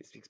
This week's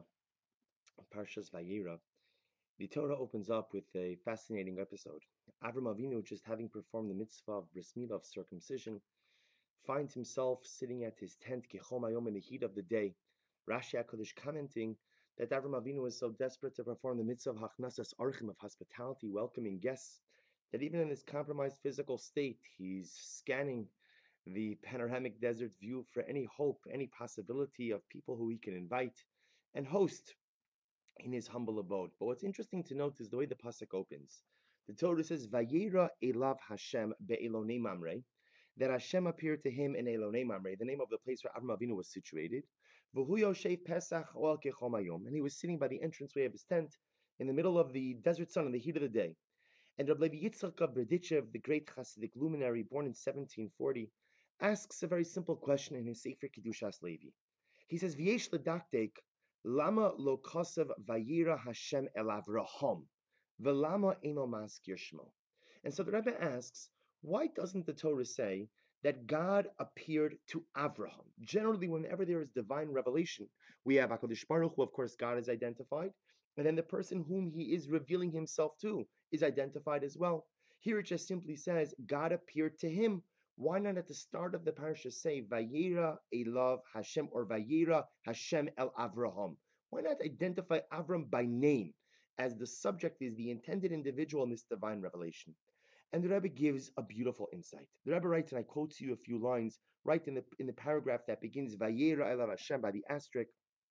Parshas Vayera, the Torah opens up with a fascinating episode. Avram Avinu, just having performed the mitzvah of bris milah, of circumcision, finds himself sitting at his tent Kechom Hayom in the heat of the day. Rashi HaKadosh commenting that Avram Avinu was so desperate to perform the mitzvah of Hachnasas Orchim, of hospitality, welcoming guests, that even in his compromised physical state, he's scanning the panoramic desert view for any hope, any possibility of people who he can invite and host in his humble abode. But what's interesting to note is the way the pasuk opens. The Torah says, "Vayera elav Hashem be'elonei mamre," that Hashem appeared to him in Elonei Mamre, the name of the place where Avram Avinu was situated. V'hu yoshev pesach oal kechom hayom, and he was sitting by the entranceway of his tent in the middle of the desert sun in the heat of the day. And Rabbi Levi Yitzchak Berdichev, the great Hasidic luminary born in 1740, asks a very simple question in his Sefer Kedushas Levi. He says, "V'yesh ledaktek lama lo kosev vayira Hashem el Avraham, v'lama eno maskir shmo." And so the Rebbe asks, why doesn't the Torah say that God appeared to Avraham? Generally, whenever there is divine revelation, we have HaKadosh Baruch Hu, of course, God is identified, and then the person whom he is revealing himself to is identified as well. Here it just simply says, God appeared to him. Why not at the start of the parasha say, Vayera elav Hashem, or Vayera Hashem el Avraham? Why not identify Avram by name, as the subject is the intended individual in this divine revelation? And the Rebbe gives a beautiful insight. The Rebbe writes, and I quote to you a few lines, right in the paragraph that begins Vayera elav Hashem by the asterisk.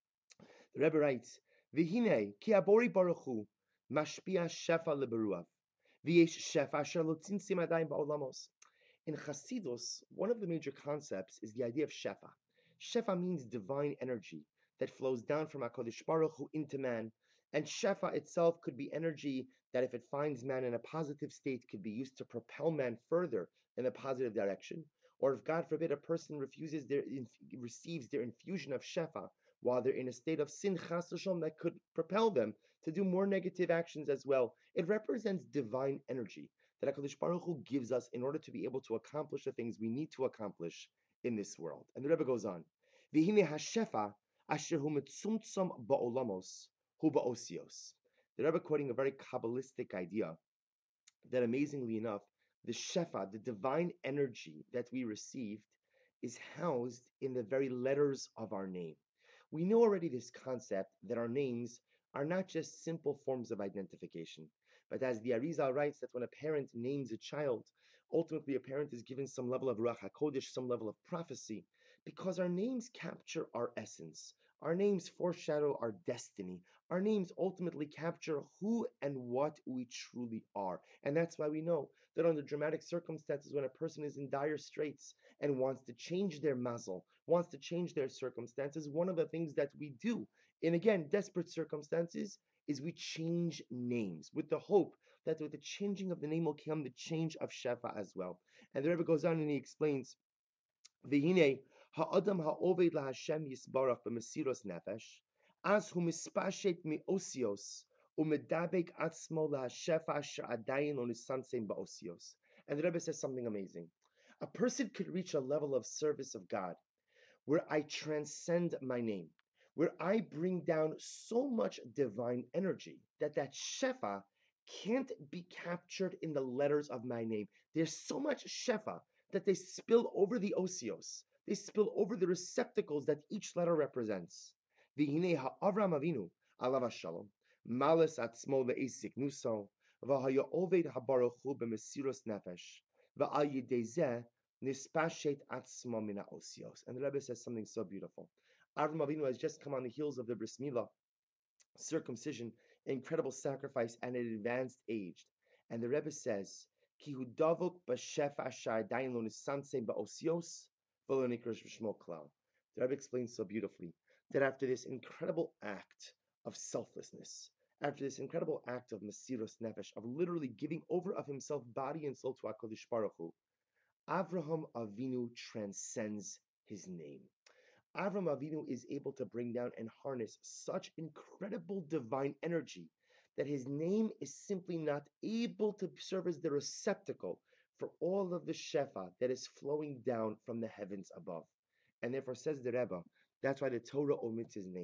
The Rebbe writes, V'hine ki abori baruch hu mashpia shefa leberuav, v'yesh shefa asher lo tzimtzim adayim ba'olamos. In Chassidus, one of the major concepts is the idea of shefa. Shefa means divine energy that flows down from HaKadosh Baruch Hu into man, and shefa itself could be energy that, if it finds man in a positive state, could be used to propel man further in a positive direction. Or if, God forbid, a person receives their infusion of shefa while they're in a state of sin, chas v'shalom, that could propel them to do more negative actions as well. It represents divine energy that HaKadosh Baruch Hu gives us in order to be able to accomplish the things we need to accomplish in this world. And the Rebbe goes on, V'hine hashefa asher hu metzumtzam ba'olamos hu ba'osios. The Rebbe quoting a very Kabbalistic idea that, amazingly enough, the shefa, the divine energy that we received, is housed in the very letters of our name. We know already this concept that our names are not just simple forms of identification, but as the Arizal writes, that when a parent names a child, ultimately a parent is given some level of Ruach HaKodesh, some level of prophecy, because our names capture our essence. Our names foreshadow our destiny. Our names ultimately capture who and what we truly are. And that's why we know that under dramatic circumstances, when a person is in dire straits and wants to change their mazel, wants to change their circumstances, one of the things that we do in, again, desperate circumstances is we change names with the hope that with the changing of the name will come the change of Shefa as well. And the Rebbe goes on and he explains, V'hine ha'adam ha'oved la'Hashem yisbarach b'mesiros nefesh, as hu mispashet mi'osios, u'medabek atzmo la'Hashefa asher adayin lo nisansein ba'osios. And the Rebbe says something amazing. A person could reach a level of service of God where I transcend my name, where I bring down so much divine energy that shefa can't be captured in the letters of my name. There's so much shefa that they spill over the osios. They spill over the receptacles that each letter represents. V'hinei ha'Avram Avinu, alav shalom, malas atzmo le'esik nuso, v'haya oved ha'baruch hu b'mesiros nefesh, v'al yidei zeh nispashet atzmo mina osios. And the Rebbe says something so beautiful. Avram Avinu has just come on the heels of the bris milah, circumcision, incredible sacrifice, and an advanced age. And the Rebbe says, Ki hu davuk b'shefa asher adayin lo nisansein ba'osios v'lo nikra shmo klal. The Rebbe explains so beautifully that after this incredible act of selflessness, after this incredible act of mesiros nefesh, of literally giving over of himself, body and soul, to HaKadosh Baruch Hu, Avraham Avinu transcends his name. Avram Avinu is able to bring down and harness such incredible divine energy that his name is simply not able to serve as the receptacle for all of the shefa that is flowing down from the heavens above. And therefore, says the Rebbe, that's why the Torah omits his name.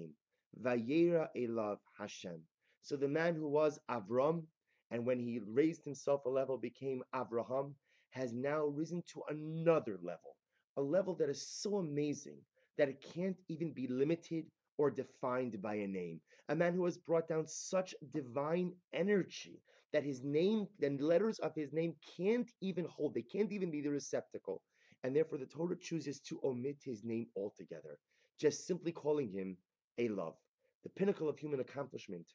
Vayera Elav Hashem. So the man who was Avram, and when he raised himself a level became Avraham, has now risen to another level, a level that is so amazing that it can't even be limited or defined by a name. A man who has brought down such divine energy that his name and letters of his name can't even hold, they can't even be the receptacle. And therefore, the Torah chooses to omit his name altogether, just simply calling him a love. The pinnacle of human accomplishment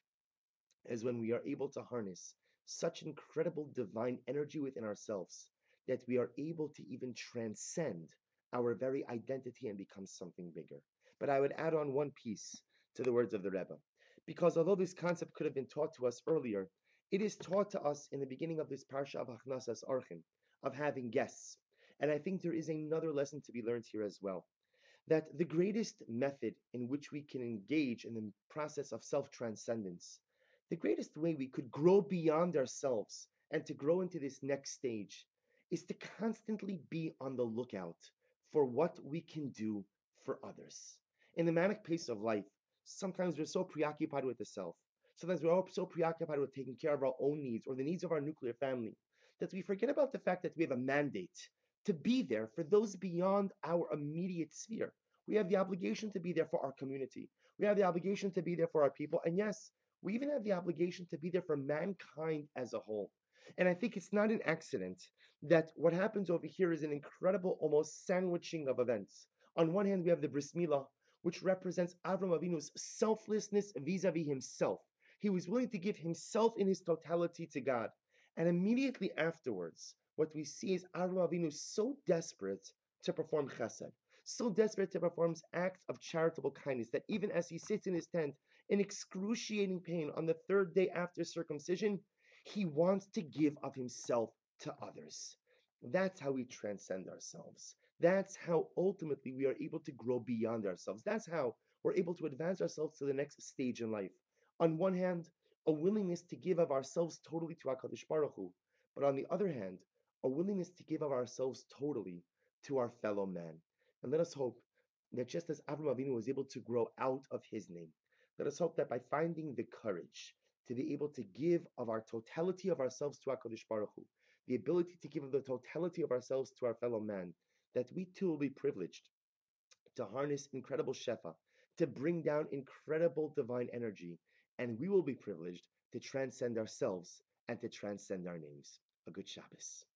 is when we are able to harness such incredible divine energy within ourselves that we are able to even transcend our very identity and become something bigger. But I would add on one piece to the words of the Rebbe, because although this concept could have been taught to us earlier, it is taught to us in the beginning of this parsha of Achnasas Orchim, of having guests. And I think there is another lesson to be learned here as well, that the greatest method in which we can engage in the process of self transcendence, the greatest way we could grow beyond ourselves and to grow into this next stage, is to constantly be on the lookout for what we can do for others. In the manic pace of life, sometimes we're so preoccupied with the self. Sometimes we're all so preoccupied with taking care of our own needs or the needs of our nuclear family that we forget about the fact that we have a mandate to be there for those beyond our immediate sphere. We have the obligation to be there for our community. We have the obligation to be there for our people. And yes, we even have the obligation to be there for mankind as a whole. And I think it's not an accident that what happens over here is an incredible, almost sandwiching of events. On one hand, we have the Bris Milah, which represents Avram Avinu's selflessness vis-a-vis himself. He was willing to give himself in his totality to God. And immediately afterwards, what we see is Avram Avinu so desperate to perform chesed, so desperate to perform acts of charitable kindness that even as he sits in his tent in excruciating pain on the third day after circumcision, he wants to give of himself to others. That's how we transcend ourselves. That's how ultimately we are able to grow beyond ourselves. That's how we're able to advance ourselves to the next stage in life. On one hand, a willingness to give of ourselves totally to HaKadosh Baruch Hu, but on the other hand, a willingness to give of ourselves totally to our fellow man. And let us hope that just as Avraham Avinu was able to grow out of his name, let us hope that by finding the courage to be able to give of our totality of ourselves to HaKadosh Baruch Hu, the ability to give of the totality of ourselves to our fellow man, that we too will be privileged to harness incredible Shefa, to bring down incredible divine energy, and we will be privileged to transcend ourselves and to transcend our names. A good Shabbos.